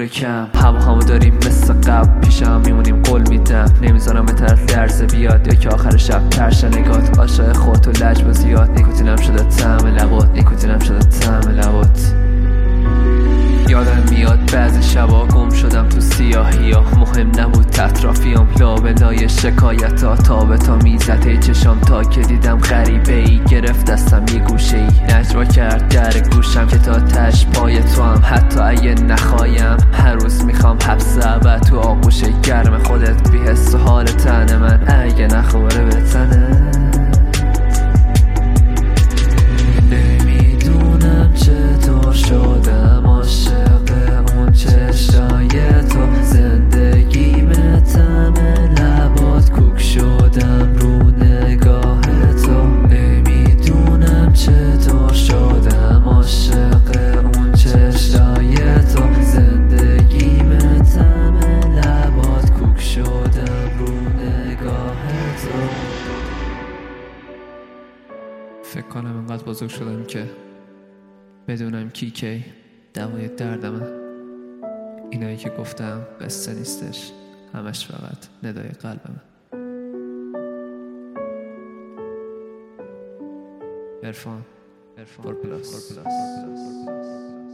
کم همو داریم مثل قبل پیشم میمونیم قول میدم نمیذارم به طرف لرزه بیاد یا که آخر شب ترش نگات عاشق خودت و لجبا زیاد نیکوتینم شده طعم لبات نیکوتینم شده طعم لبات یادم میاد بعضی شبا گم شدم تو سیاهی ها مهم نبود اطرافیام لابلای شکایت ها تا به تا میزده چشام تا که دیدم غریبه ای گرفت دستم یه گوشه ای نجوا کرد در گوشم که تا تش پای تو هم حتی اگه نخوایم هر روز میخوام حبس ابد تو آغوش گرم خودت بی حس و حال تن من اگه نخوره به تنه نمیدونم چطور شدم عاشق اون چشای تو زندگیمه طعم لبات کوک شدم رو نگاه تو نمیدونم چطور شدم عاشق اون چشای تو زندگیمه طعم لبات کوک شدم رو نگاه تو فکر کنم اینقدر بزرگ شدم که بدونم کی دوای دردمه اینایی که گفتم قصه نیستش همش فقط ندای قلبمه عرفان فور پلاس